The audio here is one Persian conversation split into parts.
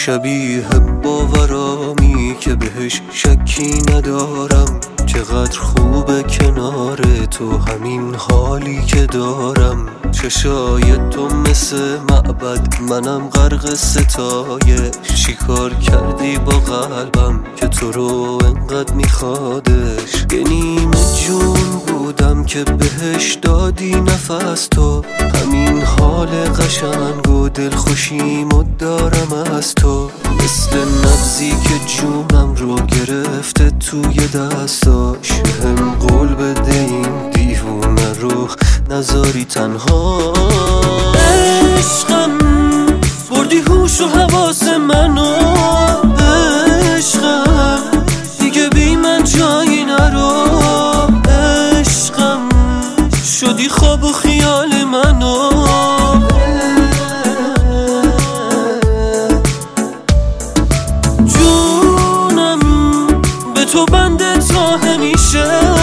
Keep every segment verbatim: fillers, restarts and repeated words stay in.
شبیه باورامی که بهش شکی ندارم. چقدر خوبه کنار تو همین حالی که دارم. چشای تو مثل معبد، منم غرق ستایش. چیکار کردی با قلبم که تو رو انقدر میخوادش؟ یه نیمه جون بودم که بهش دادی نفس تو. همین حال قشنگ و دلخوشیمو دارم از تو. مثل نبضی که جونم رو گرفته توی دستاش. هم قول بده این دیوونه رو نذاری تنها. عشقم بردی هوش و حواس منو. عشقم دیگه بی من جایی نرو. عشقم شدی خواب و خیال منو. جونم به تو بنده تا همیشه.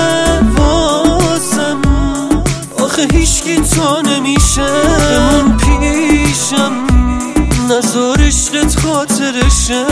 واسم آخه هیچکی تو نمیشه. بمون پیشم نذار عشقت خاطرشه.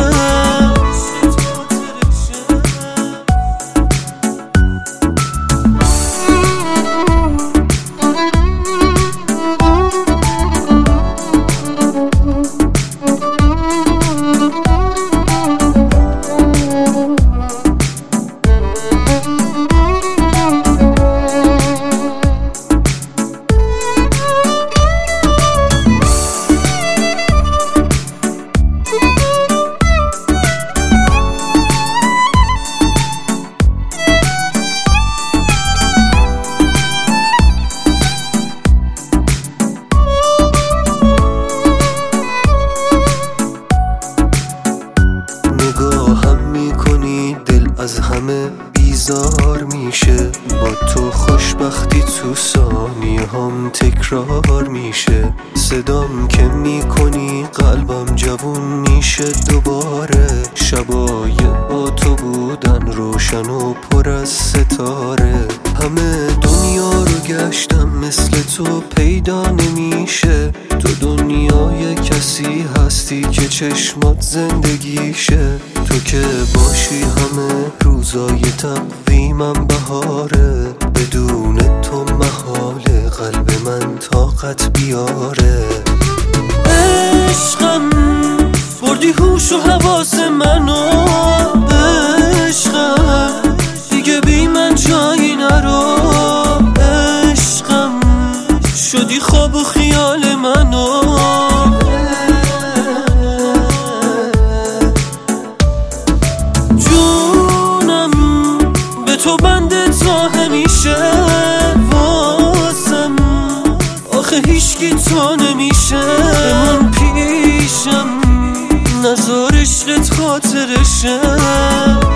از همه بیزار میشه. با تو خوشبختی تو ثانیه هم تکرار میشه. صدام که میکنی قلبم جوون میشه دوباره. شبای با تو بودن روشن و پر از ستاره. همه دنیا رو گشتم مثل تو پیدا نمیشه. تو دنیای کسی هستی که چشمات زندگیشه. تو که باشی همه روزای تقویمم بهاره. بدون تو محاله قلب من طاقت بیاره. عشقم بردی هوش و حواس منو. عشقم دیگه بی من جایی نرو. عشقم شدی خواب و خیال منو. تو بنده تا همیشه. واسم آخه هیچکی تو نمیشه. بمون پیشم نذار عشقت خاطرشه.